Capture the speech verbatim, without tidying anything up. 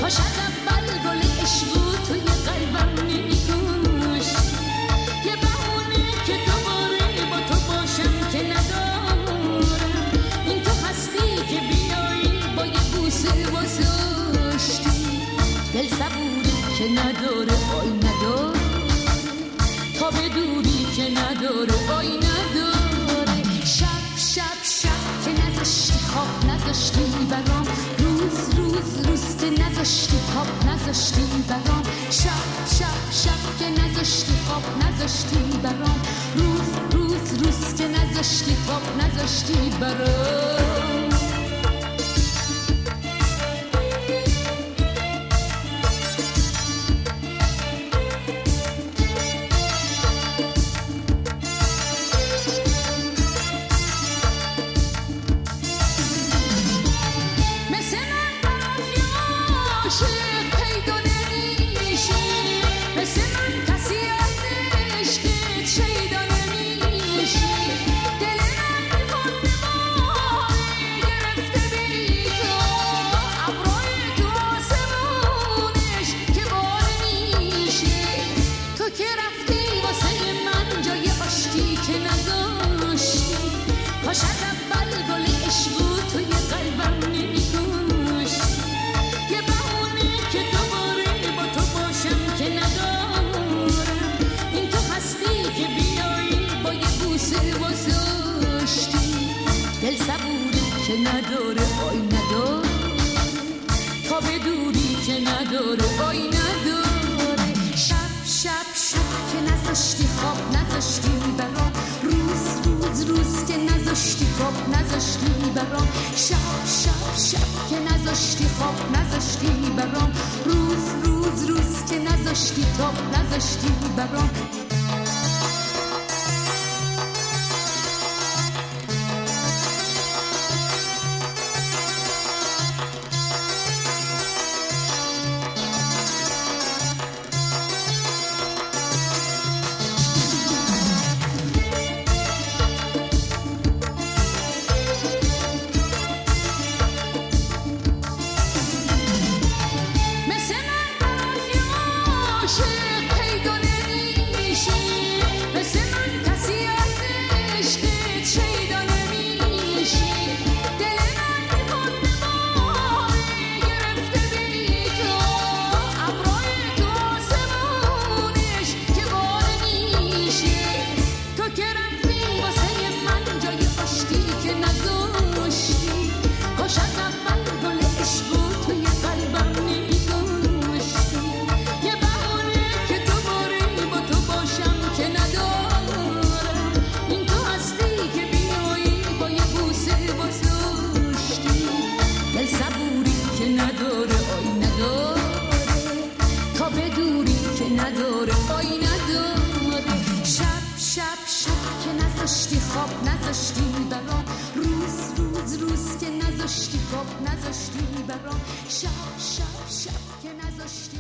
کاش از اول گل عشق توی قلبم نمی‌کاش، یه بهونه که دوباره با تو باشم که ندارم، این تو هستی که بیایی با یه بوسه واساشتی، دل صبوری که نداره آی نداره، تا به دوری که نداره آی نداره، شب شب شب که نذاشتی خواب نذاشتی برام، روز روز روز که نذاشتی خواب نذاشتی برام، شب شب شب که نذاشتی خواب نذاشتی برام، روز روز روز که نذاشتی خواب نذاشتی برام. نذاشتی برام، شب شب شب که نذاشتی